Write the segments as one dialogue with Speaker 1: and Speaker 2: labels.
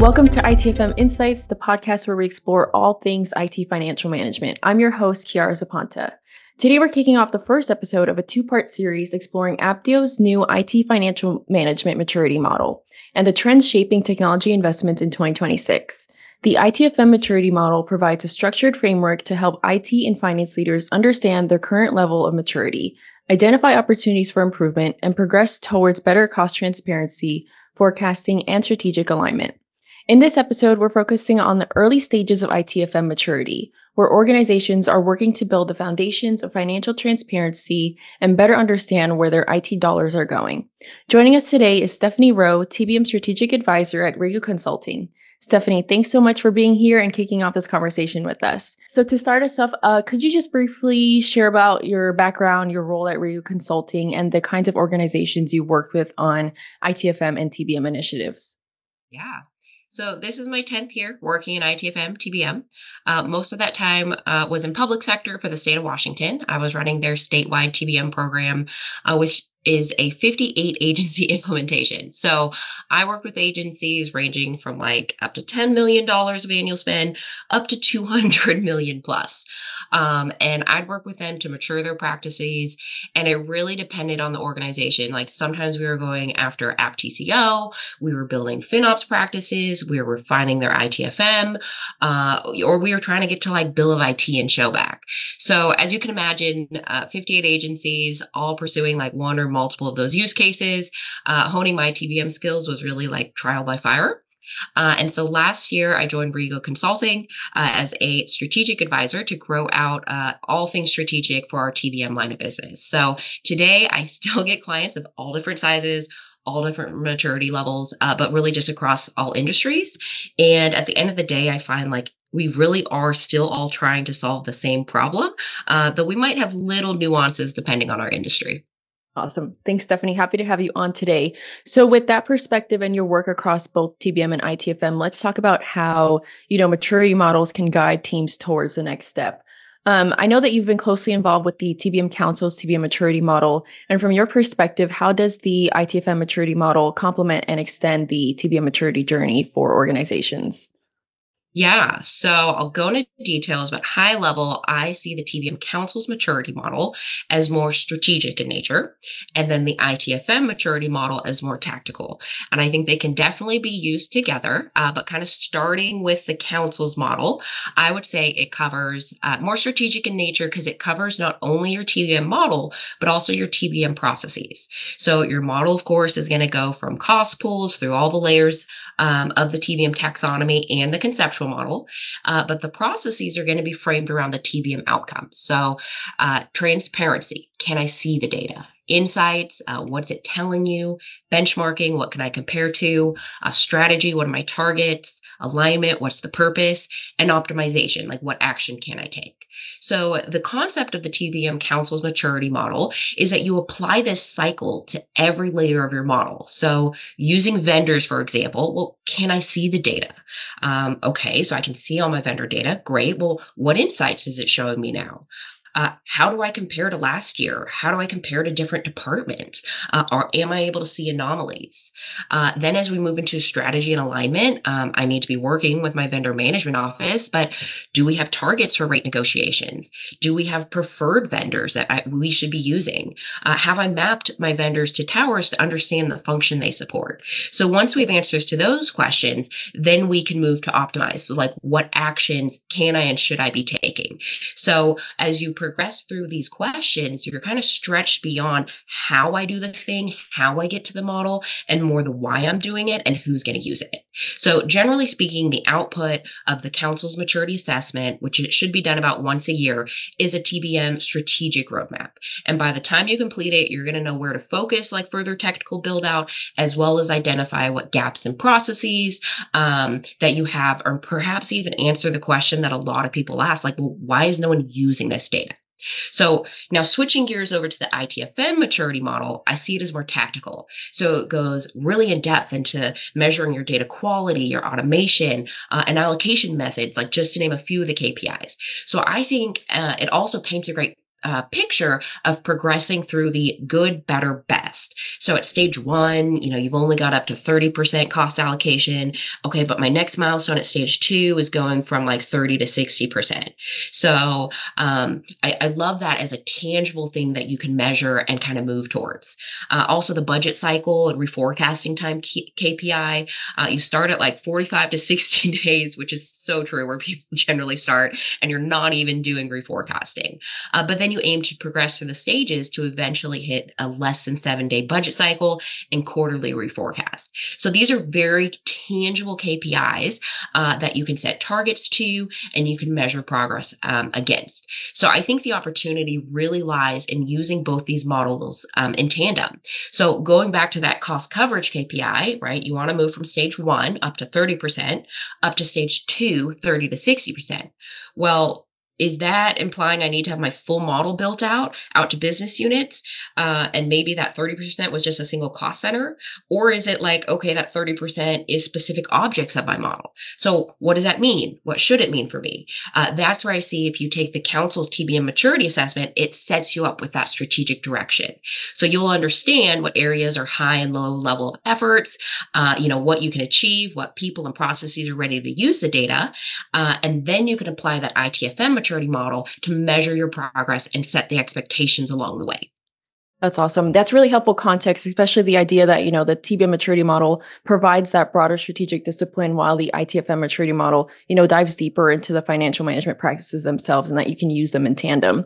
Speaker 1: Welcome to ITFM Insights, the podcast where we explore all things IT financial management. I'm your host, Chiara Zapanta. Today, we're kicking off the first episode of a two-part series exploring Apptio's new IT financial management maturity model and the trends shaping technology investments in 2026. The ITFM maturity model provides a structured framework to help IT and finance leaders understand their current level of maturity, identify opportunities for improvement, and progress towards better cost transparency, forecasting, and strategic alignment. In this episode, we're focusing on the early stages of ITFM maturity, where organizations are working to build the foundations of financial transparency and better understand where their IT dollars are going. Joining us today is Stephanie Rowe, TBM Strategic Advisor at Rigo Consulting. Stephanie, thanks so much for being here and kicking off this conversation with us. So to start us off, could you just briefly share about your background, your role at Rigo Consulting, and the kinds of organizations you work with on ITFM and TBM initiatives?
Speaker 2: Yeah. So this is my 10th year working in ITFM, TBM. Most of that time was in public sector for the state of Washington. I was running their statewide TBM program, which is a 58 agency implementation. So I worked with agencies ranging from like up to $10 million of annual spend up to 200 million plus. And I'd work with them to mature their practices. And it really depended on the organization. Like sometimes we were going after app TCO, we were building FinOps practices, we were refining their ITFM, or we were trying to get to like bill of IT and showback. So as you can imagine, 58 agencies all pursuing like one or multiple of those use cases. Honing my TBM skills was really like trial by fire. And so last year, I joined Rigo Consulting as a strategic advisor to grow out all things strategic for our TBM line of business. So today, I still get clients of all different sizes, all different maturity levels, but really just across all industries. And at the end of the day, I find like we really are still all trying to solve the same problem, though we might have little nuances depending on our industry.
Speaker 1: Awesome. Thanks, Stephanie. Happy to have you on today. So with that perspective and your work across both TBM and ITFM, let's talk about how, maturity models can guide teams towards the next step. I know that you've been closely involved with the TBM Council's TBM maturity model. And from your perspective, how does the ITFM maturity model complement and extend the TBM maturity journey for organizations?
Speaker 2: Yeah, so I'll go into details, but high level, I see the TBM Council's maturity model as more strategic in nature, and then the ITFM maturity model as more tactical. And I think they can definitely be used together, but kind of starting with the Council's model, I would say it covers more strategic in nature because it covers not only your TBM model, but also your TBM processes. So your model, of course, is going to go from cost pools through all the layers of the TBM taxonomy and the conceptual model, but the processes are going to be framed around the TBM outcomes. So transparency, can I see the data? Insights, what's it telling you? Benchmarking, what can I compare to? Strategy, what are my targets? Alignment, what's the purpose? And optimization, like what action can I take? So the concept of the TBM Council's maturity model is that you apply this cycle to every layer of your model. So using vendors, for example, well, can I see the data? Okay, so I can see all my vendor data. Great. Well, what insights is it showing me now? How do I compare to last year? How do I compare to different departments? Or am I able to see anomalies? Then, as we move into strategy and alignment, I need to be working with my vendor management office. But do we have targets for rate negotiations? Do we have preferred vendors that we should be using? Have I mapped my vendors to towers to understand the function they support? So once we have answers to those questions, then we can move to optimize. So like, what actions can I and should I be taking? So as you progress through these questions, you're kind of stretched beyond how I do the thing, how I get to the model, and more the why I'm doing it and who's going to use it. So generally speaking, the output of the council's maturity assessment, which it should be done about once a year, is a TBM strategic roadmap. And by the time you complete it, you're going to know where to focus, like further technical build out, as well as identify what gaps in processes that you have, or perhaps even answer the question that a lot of people ask, like, well, why is no one using this data? So now switching gears over to the ITFM maturity model, I see it as more tactical. So it goes really in depth into measuring your data quality, your automation, and allocation methods, like just to name a few of the KPIs. So I think it also paints a great picture of progressing through the good, better, best. So at stage one, you've only got up to 30% cost allocation. Okay, but my next milestone at stage two is going from like 30 to 60%. So I love that as a tangible thing that you can measure and kind of move towards. Also, the budget cycle and reforecasting time KPI, you start at like 45 to 60 days, which is so true where people generally start, and you're not even doing reforecasting. But then you aim to progress through the stages to eventually hit a less than 7-day budget cycle and quarterly reforecast. So these are very tangible KPIs that you can set targets to and you can measure progress against. So I think the opportunity really lies in using both these models in tandem. So going back to that cost coverage KPI, right? You want to move from stage one up to 30%, up to stage two, 30 to 60%. Well, is that implying I need to have my full model built out to business units? And maybe that 30% was just a single cost center? Or is it like, okay, that 30% is specific objects of my model? So what does that mean? What should it mean for me? That's where I see if you take the council's TBM maturity assessment, it sets you up with that strategic direction. So you'll understand what areas are high and low level of efforts, what you can achieve, what people and processes are ready to use the data. And then you can apply that ITFM maturity model to measure your progress and set the expectations along the way.
Speaker 1: That's awesome. That's really helpful context, especially the idea that, the TBM maturity model provides that broader strategic discipline while the ITFM maturity model, dives deeper into the financial management practices themselves and that you can use them in tandem.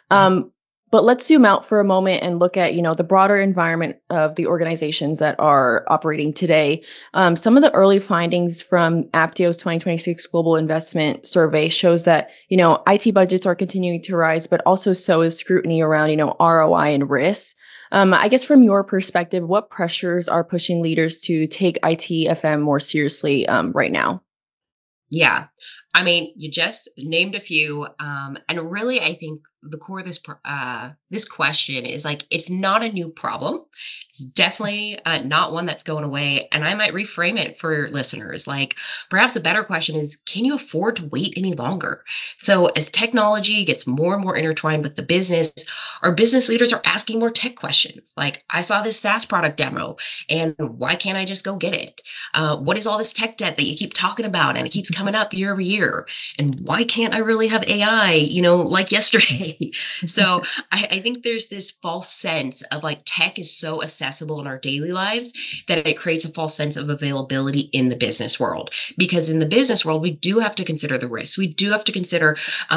Speaker 1: But let's zoom out for a moment and look at, the broader environment of the organizations that are operating today. Some of the early findings from Apptio's 2026 Global Investment Survey shows that, IT budgets are continuing to rise, but also so is scrutiny around, ROI and risks. I guess from your perspective, what pressures are pushing leaders to take ITFM more seriously right now?
Speaker 2: Yeah. I mean, you just named a few. And really, I think the core of this question is like, it's not a new problem. It's definitely not one that's going away. And I might reframe it for listeners. Like, perhaps a better question is, can you afford to wait any longer? So as technology gets more and more intertwined with the business, our business leaders are asking more tech questions. Like, I saw this SaaS product demo, and why can't I just go get it? What is all this tech debt that you keep talking about and it keeps coming up year over year? And why can't I really have AI, like yesterday? So I think there's this false sense of like tech is so accessible in our daily lives that it creates a false sense of availability in the business world. Because in the business world, we do have to consider the risks. We do have to consider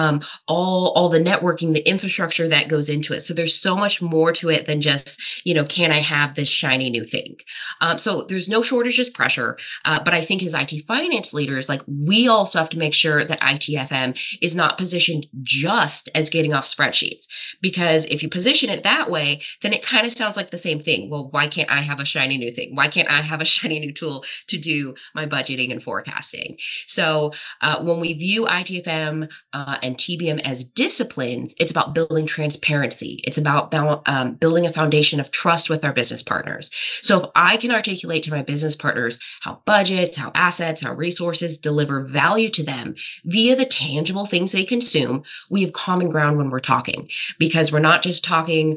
Speaker 2: all the networking, the infrastructure that goes into it. So there's so much more to it than just, can I have this shiny new thing? So there's no shortage of pressure. But I think as IT finance leaders, like we also have to make sure that ITFM is not positioned just as getting off spreadsheets. Because if you position it that way, then it kind of sounds like the same thing. Well, why can't I have a shiny new thing? Why can't I have a shiny new tool to do my budgeting and forecasting? So when we view ITFM and TBM as disciplines, it's about building transparency. It's about building a foundation of trust with our business partners. So if I can articulate to my business partners how budgets, how assets, how resources deliver value to them via the tangible things they consume, we have common ground when we're talking, because we're not just talking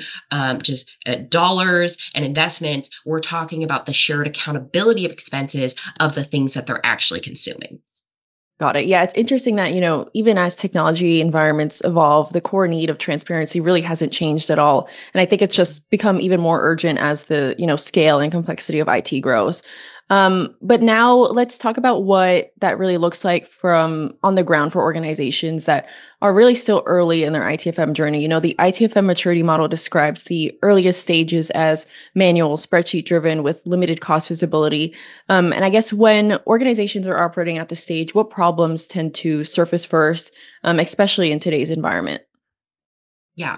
Speaker 2: dollars and investments. We're talking about the shared accountability of expenses of the things that they're actually consuming.
Speaker 1: Got it. Yeah, it's interesting that, even as technology environments evolve, the core need of transparency really hasn't changed at all. And I think it's just become even more urgent as the, scale and complexity of IT grows. But now let's talk about what that really looks like from on the ground for organizations that are really still early in their ITFM journey. The ITFM maturity model describes the earliest stages as manual, spreadsheet driven with limited cost visibility. And I guess when organizations are operating at this stage, what problems tend to surface first, especially in today's environment?
Speaker 2: Yeah.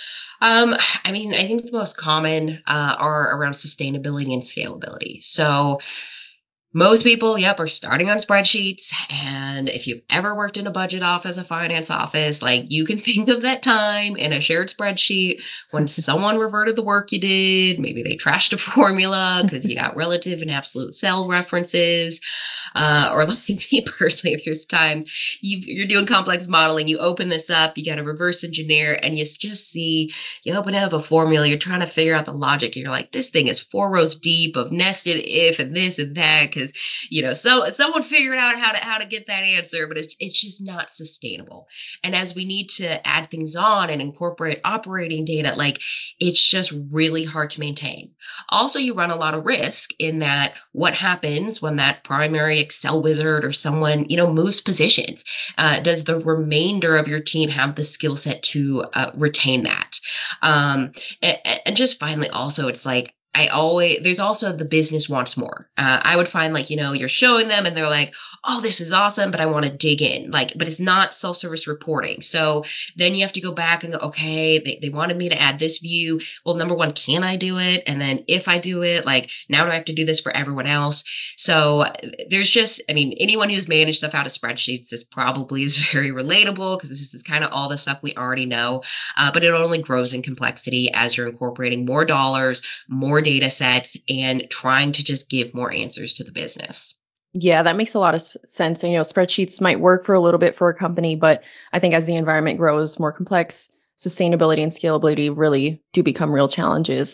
Speaker 2: I mean, I think the most common are around sustainability and scalability. So Most people, yep, are starting on spreadsheets. And if you've ever worked in a budget office, a finance office, like you can think of that time in a shared spreadsheet when someone reverted the work you did. Maybe they trashed a formula because you got relative and absolute cell references. Or like me personally, there's time you're doing complex modeling, you open this up, you got to reverse engineer, and you just see, you open up a formula, you're trying to figure out the logic, and you're like, this thing is 4 rows deep of nested if and this and that, because so someone figured out how to get that answer, but it's just not sustainable. And as we need to add things on and incorporate operating data, like it's just really hard to maintain. Also, you run a lot of risk in that what happens when that primary Excel wizard or someone, moves positions? Does the remainder of your team have the skill set to retain that? And just finally, also, it's like, there's also the business wants more. I would find like, you're showing them and they're like, oh, this is awesome, but I want to dig in. Like, but it's not self-service reporting. So then you have to go back and go, okay, they wanted me to add this view. Well, number one, can I do it? And then if I do it, like now do I have to do this for everyone else? So there's just, I mean, anyone who's managed stuff out of spreadsheets, this probably is very relatable because this is kind of all the stuff we already know. But it only grows in complexity as you're incorporating more dollars, more data sets, and trying to just give more answers to the business.
Speaker 1: Yeah, that makes a lot of sense. And, spreadsheets might work for a little bit for a company, but I think as the environment grows more complex, sustainability and scalability really do become real challenges.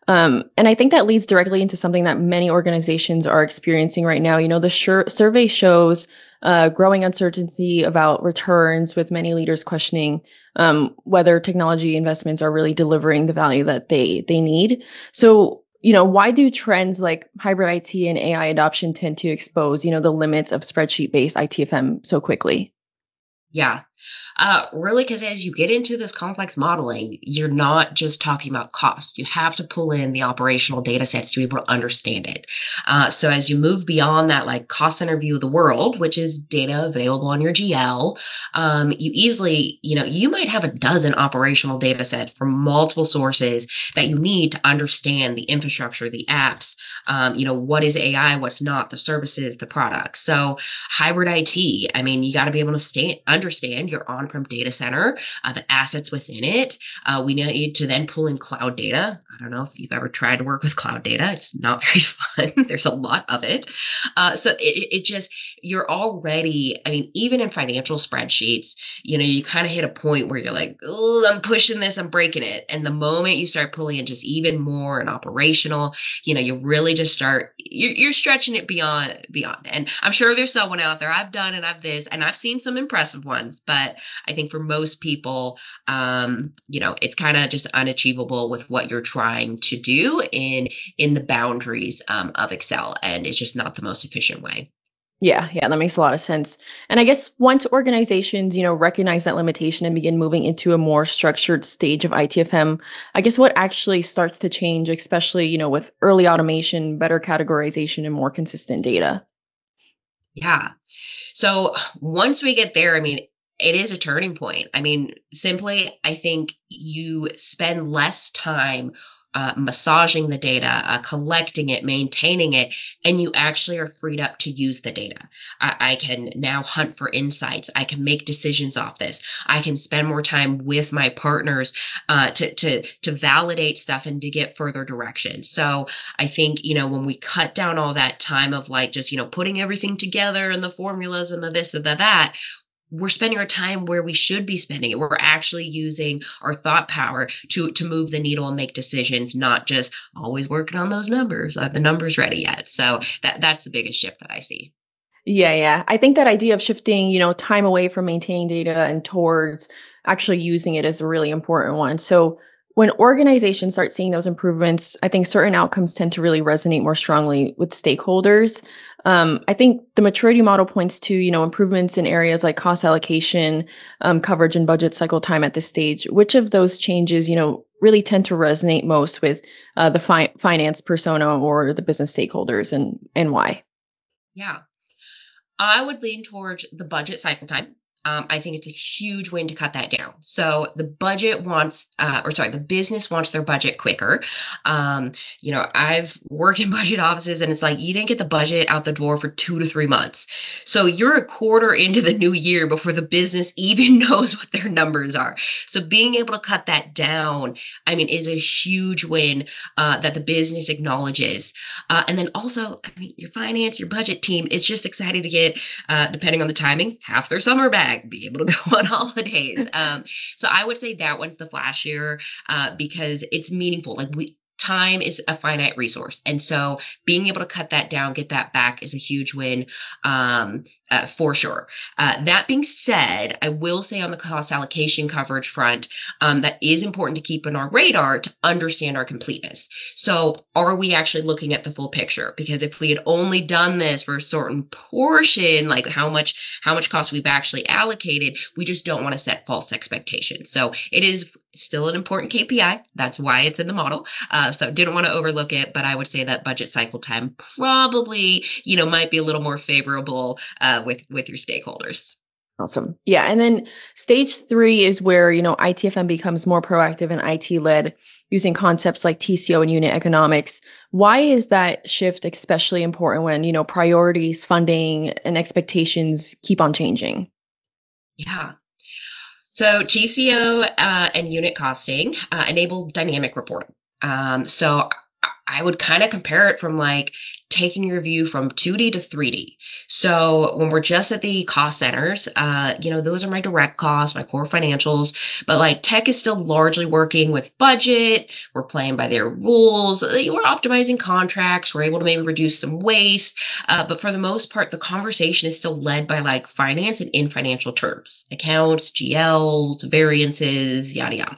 Speaker 1: And I think that leads directly into something that many organizations are experiencing right now. The survey shows growing uncertainty about returns, with many leaders questioning whether technology investments are really delivering the value that they need. So, why do trends like hybrid IT and AI adoption tend to expose, the limits of spreadsheet-based ITFM so quickly?
Speaker 2: Yeah. Really, because as you get into this complex modeling, you're not just talking about cost. You have to pull in the operational data sets to be able to understand it. So as you move beyond that, like cost center view of the world, which is data available on your GL, you easily, you might have a dozen operational data sets from multiple sources that you need to understand the infrastructure, the apps, what is AI, what's not, the services, the products. So hybrid IT, I mean, you got to be able to understand your on-prem data center, the assets within it. We need to then pull in cloud data. I don't know if you've ever tried to work with cloud data. It's not very fun. There's a lot of it. So it just, you're already, I mean, even in financial spreadsheets, you kind of hit a point where you're like, oh, I'm pushing this, I'm breaking it. And the moment you start pulling in just even more and operational, you really just start, you're stretching it beyond. And I'm sure there's someone out there, I've done and I've seen some impressive ones, but I think for most people, it's kind of just unachievable with what you're trying to do in the boundaries of Excel, and it's just not the most efficient way.
Speaker 1: Yeah, that makes a lot of sense. And I guess once organizations, recognize that limitation and begin moving into a more structured stage of ITFM, I guess what actually starts to change, especially, with early automation, better categorization, and more consistent data?
Speaker 2: Yeah. So once we get there, I mean, it is a turning point. I mean, simply, I think you spend less time massaging the data, collecting it, maintaining it, and you actually are freed up to use the data. I can now hunt for insights. I can make decisions off this. I can spend more time with my partners to validate stuff and to get further direction. So I think when we cut down all that time of like just putting everything together and the formulas and the this and the that, we're spending our time where we should be spending it. We're actually using our thought power to move the needle and make decisions, not just always working on those numbers. The numbers ready yet. So that's the biggest shift that I see.
Speaker 1: Yeah. I think that idea of shifting, time away from maintaining data and towards actually using it is a really important one. So when organizations start seeing those improvements, I think certain outcomes tend to really resonate more strongly with stakeholders. I think the maturity model points to, improvements in areas like cost allocation, coverage, and budget cycle time at this stage. Which of those changes, really tend to resonate most with the finance persona or the business stakeholders, and why?
Speaker 2: Yeah. I would lean towards the budget cycle time. I think it's a huge win to cut that down. So the the business wants their budget quicker. Um, I've worked in budget offices, and it's like you didn't get the budget out the door for 2 to 3 months. So you're a quarter into the new year before the business even knows what their numbers are. So being able to cut that down, I mean, is a huge win that the business acknowledges. And then also, I mean, your finance, your budget team is just excited to get, depending on the timing, half their summer back, be able to go on holidays. So I would say that one's the flashier because it's meaningful. Time is a finite resource. And so being able to cut that down, get that back is a huge win for sure. That being said, I will say on the cost allocation coverage front, that is important to keep on our radar to understand our completeness. So are we actually looking at the full picture? Because if we had only done this for a certain portion, like how much cost we've actually allocated, we just don't want to set false expectations. So it is still an important KPI. That's why it's in the model. So didn't want to overlook it, but I would say that budget cycle time probably, might be a little more favorable with your stakeholders.
Speaker 1: Awesome. Yeah. And then stage 3 is where, ITFM becomes more proactive and IT led using concepts like TCO and unit economics. Why is that shift especially important when, priorities, funding, and expectations keep on changing?
Speaker 2: Yeah. So TCO and unit costing enable dynamic reporting. So I would kind of compare it from like taking your view from 2D to 3D. So when we're just at the cost centers, those are my direct costs, my core financials, but like tech is still largely working with budget. We're playing by their rules. We're optimizing contracts. We're able to maybe reduce some waste. But for the most part, the conversation is still led by like finance and in financial terms, accounts, GLs, variances, yada, yada.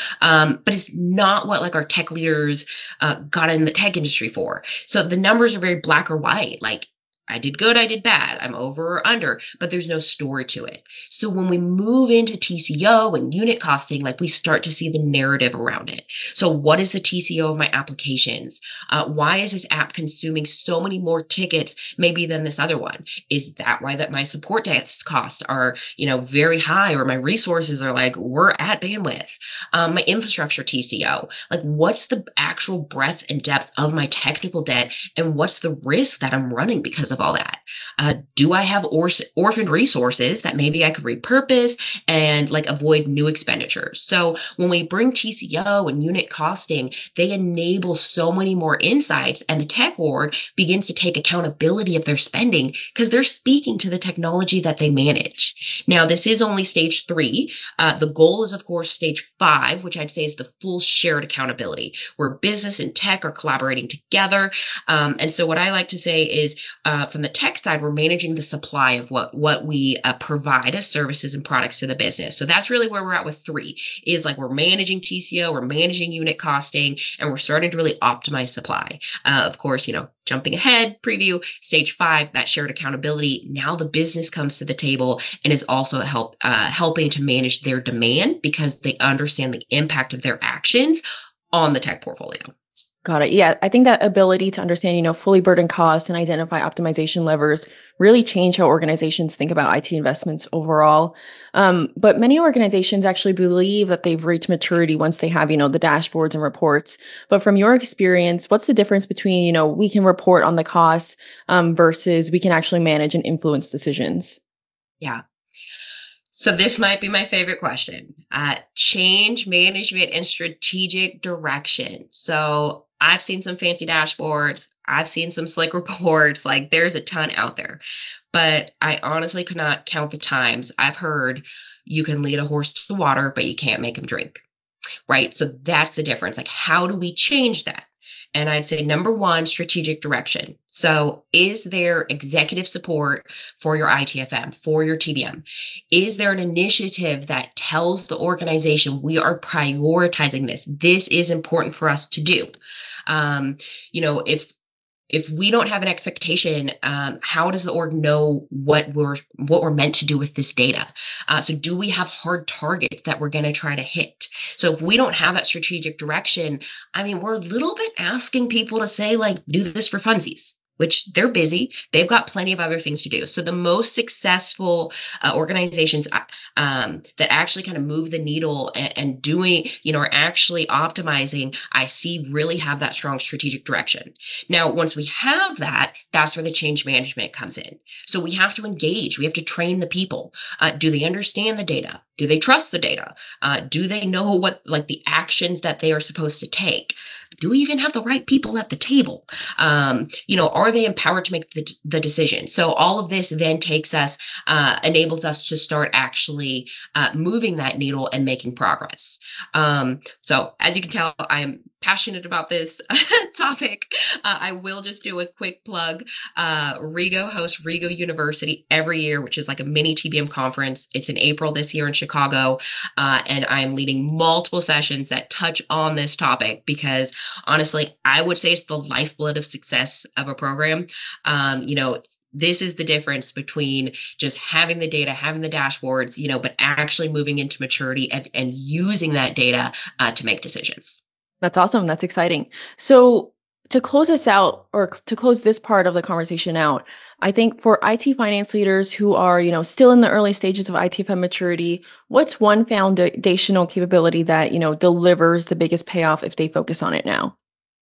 Speaker 2: But it's not what like our tech leaders got in the tech industry for. So the numbers are very black or white. Like I did good, I did bad, I'm over or under, but there's no story to it. So when we move into TCO and unit costing, like we start to see the narrative around it. So what is the TCO of my applications? Why is this app consuming so many more tickets maybe than this other one? Is that why that my support desk costs are, very high, or my resources are like, we're at bandwidth? My infrastructure TCO, like what's the actual breadth and depth of my technical debt, and what's the risk that I'm running because of all that? Do I have orphaned resources that maybe I could repurpose and like avoid new expenditures? So when we bring TCO and unit costing, they enable so many more insights, and the tech org begins to take accountability of their spending because they're speaking to the technology that they manage. Now, this is only stage 3. The goal is, of course, stage 5, which I'd say is the full shared accountability, where business and tech are collaborating together. And so what I like to say is, from the tech side, we're managing the supply of what we provide as services and products to the business. So that's really where we're at with 3, is like we're managing TCO, we're managing unit costing, and we're starting to really optimize supply. Of course, jumping ahead, preview, stage 5, that shared accountability. Now the business comes to the table and is also helping to manage their demand because they understand the impact of their actions on the tech portfolio.
Speaker 1: Got it. Yeah, I think that ability to understand, fully burden costs and identify optimization levers really change how organizations think about IT investments overall. But many organizations actually believe that they've reached maturity once they have, the dashboards and reports. But from your experience, what's the difference between, we can report on the costs versus we can actually manage and influence decisions?
Speaker 2: Yeah. So this might be my favorite question. Change management and strategic direction. So I've seen some fancy dashboards. I've seen some slick reports. Like there's a ton out there, but I honestly could not count the times I've heard you can lead a horse to water, but you can't make him drink. Right. So that's the difference. Like, how do we change that? And I'd say number 1, strategic direction. So is there executive support for your ITFM, for your TBM? Is there an initiative that tells the organization we are prioritizing this? This is important for us to do. If we don't have an expectation, how does the org know what we're meant to do with this data? So do we have hard targets that we're going to try to hit? So if we don't have that strategic direction, I mean, we're a little bit asking people to say, like, do this for funsies. which they're busy. They've got plenty of other things to do. So the most successful organizations that actually kind of move the needle and doing, are actually optimizing, I see really have that strong strategic direction. Now, once we have that, that's where the change management comes in. So we have to engage. We have to train the people. Do they understand the data? Do they trust the data? Do they know what, like, the actions that they are supposed to take? Do we even have the right people at the table? Are they empowered to make the decision? So all of this then enables us to start actually moving that needle and making progress. So as you can tell, I'm passionate about this topic. I will just do a quick plug. Rigo hosts Rigo University every year, which is like a mini TBM conference. It's in April this year in Chicago. And I'm leading multiple sessions that touch on this topic because honestly, I would say it's the lifeblood of success of a program. This is the difference between just having the data, having the dashboards, but actually moving into maturity and using that data to make decisions.
Speaker 1: That's awesome. That's exciting. So to close us out, or to close this part of the conversation out, I think for IT finance leaders who are, still in the early stages of ITFM maturity, what's one foundational capability that, delivers the biggest payoff if they focus on it now?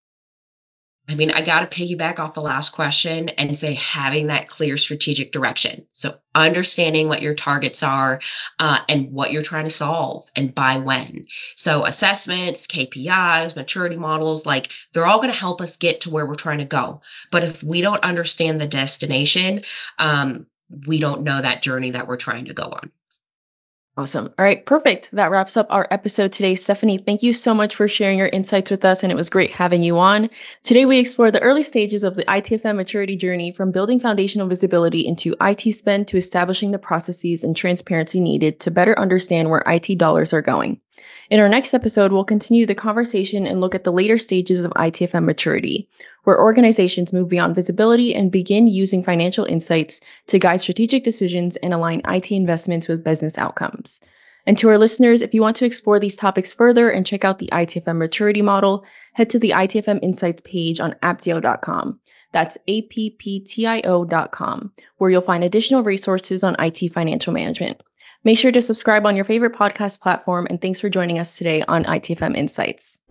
Speaker 2: I mean, I got to piggyback off the last question and say having that clear strategic direction. So understanding what your targets are and what you're trying to solve and by when. So assessments, KPIs, maturity models, like they're all going to help us get to where we're trying to go. But if we don't understand the destination, we don't know that journey that we're trying to go on.
Speaker 1: Awesome. All right, perfect. That wraps up our episode today. Stephanie, thank you so much for sharing your insights with us, and it was great having you on. Today, we explored the early stages of the ITFM maturity journey, from building foundational visibility into IT spend to establishing the processes and transparency needed to better understand where IT dollars are going. In our next episode, we'll continue the conversation and look at the later stages of ITFM maturity, where organizations move beyond visibility and begin using financial insights to guide strategic decisions and align IT investments with business outcomes. And to our listeners, if you want to explore these topics further and check out the ITFM maturity model, head to the ITFM Insights page on apptio.com. That's apptio.com, where you'll find additional resources on IT financial management. Make sure to subscribe on your favorite podcast platform, and thanks for joining us today on ITFM Insights.